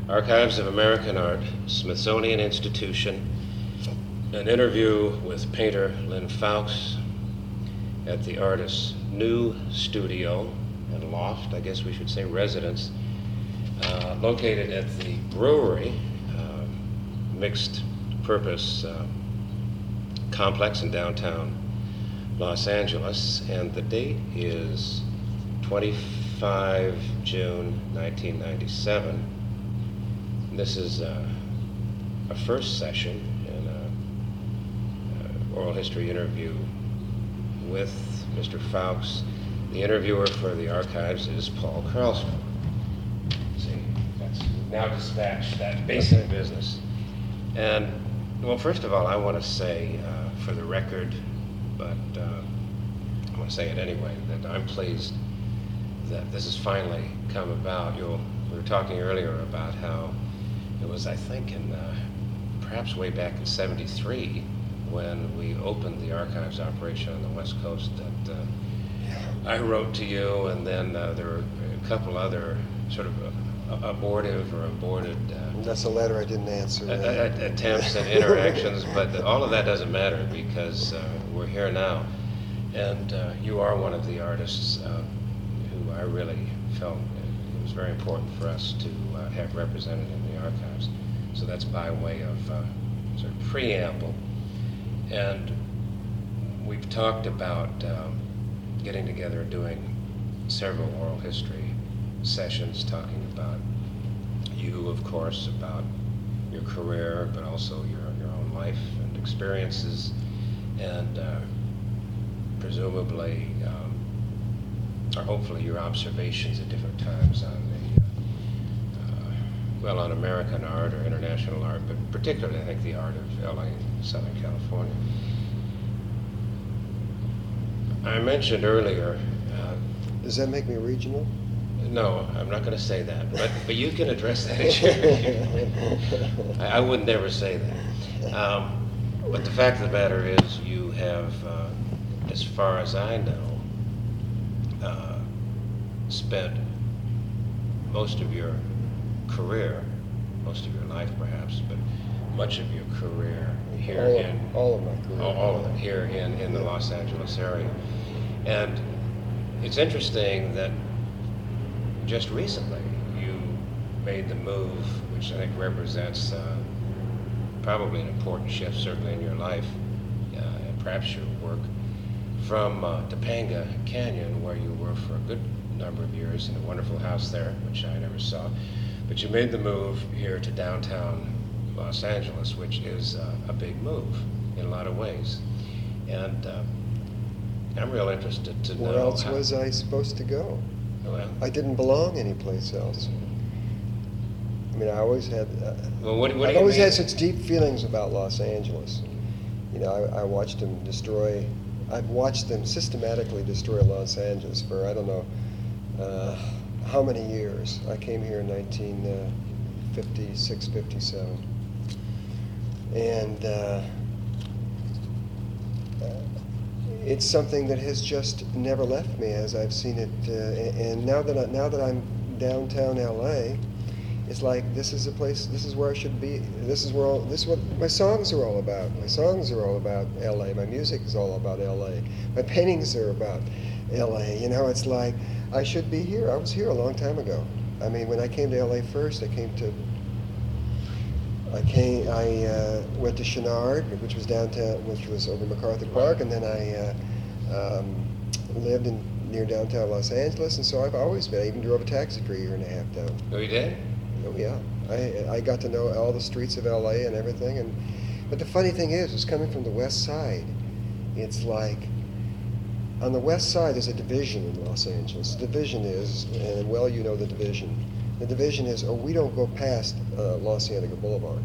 Archives of American Art, Smithsonian Institution, an interview with painter Lynn Fowkes at the artist's new studio and loft, I guess we should say residence, located at the Brewery, mixed purpose complex in downtown Los Angeles, and the date is 25 June 1997. This is a first session in an oral history interview with Mr. Fowkes. The interviewer for the archives is Paul Carlstrom. See, that's now dispatched that basic business. And, well, first of all, I want to say, for the record, but I want to say it anyway, that I'm pleased that this has finally come about. We were talking earlier about how it was, I think, in perhaps way back in '73 when we opened the archives operation on the West Coast that I wrote to you, and then there were a couple other sort of abortive or aborted that's a letter I didn't answer. Attempts and interactions, but all of that doesn't matter because we're here now, and you are one of the artists who I really felt it was very important for us to have represented in the archives. So that's by way of sort of preamble. And we've talked about getting together and doing several oral history sessions, talking about you, of course, about your career, but also your own life and experiences, and presumably, or hopefully, your observations at different times on on American art or international art, but particularly, I think, the art of LA and Southern California. I mentioned earlier. Does that make me regional? No, I'm not going to say that, but you can address that issue. I would never say that. But the fact of the matter is, you have, as far as I know, spent most of your career, most of your life perhaps, but much of your career here all of my career. All of it here in the Los Angeles area. And it's interesting that just recently you made the move, which I think represents probably an important shift, certainly in your life, and perhaps your work, from Topanga Canyon, where you were for a good number of years in a wonderful house there, which I never saw. But you made the move here to downtown Los Angeles, which is a big move in a lot of ways. And I'm real interested to know. Where else was I supposed to go? Well, I didn't belong anyplace else. I mean, I always had. I've always had such deep feelings about Los Angeles. You know, I watched them destroy. I've watched them systematically destroy Los Angeles for I don't know how many years. I came here in 1956, 57, and it's something that has just never left me as I've seen it. And now that I'm downtown LA, it's like this is a place. This is where I should be. This is what my songs are all about. My songs are all about LA. My music is all about LA. My paintings are about LA. You know, it's like I should be here. I was here a long time ago. I mean, when I came to LA first, I went to Chenard, which was downtown, which was over MacArthur Park, and then I lived near downtown Los Angeles, and so I've always been. I even drove a taxi for a year and a half down. Oh, you did? Oh, yeah. I got to know all the streets of LA and everything, but the funny thing is coming from the West Side, it's like, on the West Side, there's a division in Los Angeles. The division is, and well, you know the division. The division is, we don't go past Los Cienega Boulevard.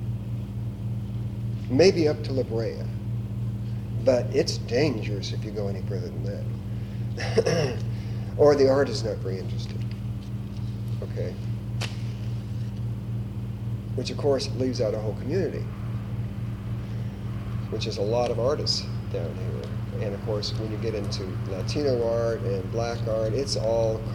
Maybe up to La Brea. But it's dangerous if you go any further than that. Or the art is not very interesting. Okay? Which, of course, leaves out a whole community, which is a lot of artists down here. And of course, when you get into Latino art and black art, it's all